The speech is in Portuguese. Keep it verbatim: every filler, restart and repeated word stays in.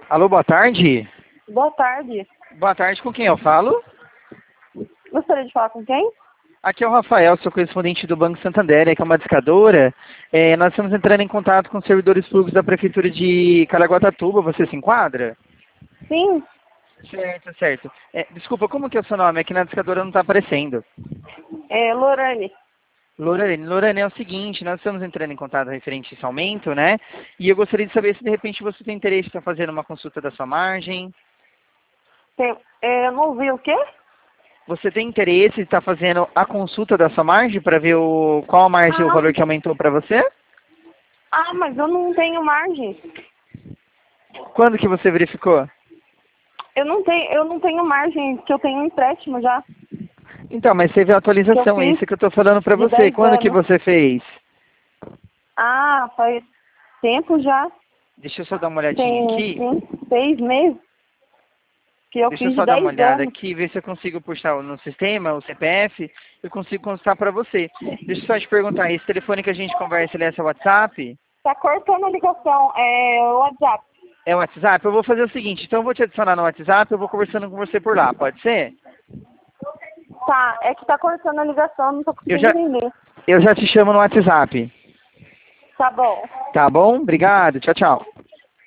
Alô, boa tarde. Boa tarde. Boa tarde, com quem eu falo? Gostaria de falar com quem? Aqui é o Rafael, sou correspondente do Banco Santander, que é uma discadora. É, nós estamos entrando em contato com os servidores públicos da Prefeitura de Caraguatatuba. Você se enquadra? Sim. Certo, certo. É, desculpa, como que é o seu nome? Aqui na discadora não está aparecendo. É Lorane. Lorane, Lorane, é o seguinte, nós estamos entrando em contato referente a esse aumento, né? E eu gostaria de saber se de repente você tem interesse para fazer uma consulta da sua margem. Tem, é, eu não ouvi o quê? Você tem interesse em estar fazendo a consulta da sua margem para ver o, qual a margem e o Ah, valor que aumentou para você? ah, mas eu não tenho margem. Quando que você verificou? Eu não tenho, eu não tenho margem, porque eu tenho um empréstimo já, Então, mas teve a que eu atualização, é fiz isso que eu estou falando para de você. dez Quando que anos. você fez? Ah, faz tempo já. Deixa eu só dar uma olhadinha Tem aqui. uns seis meses que eu Deixa eu fiz de só dar uma dez olhada anos. aqui, ver se eu consigo puxar no sistema, o C P F, eu consigo consultar para você. Deixa eu só te perguntar, esse telefone que a gente conversa, ele é seu WhatsApp? Tá cortando a ligação, é o WhatsApp. É o WhatsApp? Eu vou fazer o seguinte, então eu vou te adicionar no WhatsApp, eu vou conversando com você por lá, pode ser? Tá, é que tá cortando a ligação, não tô Eu conseguindo já, entender. eu já te chamo no WhatsApp. Tá bom. Tá bom? Obrigado. Tchau, tchau.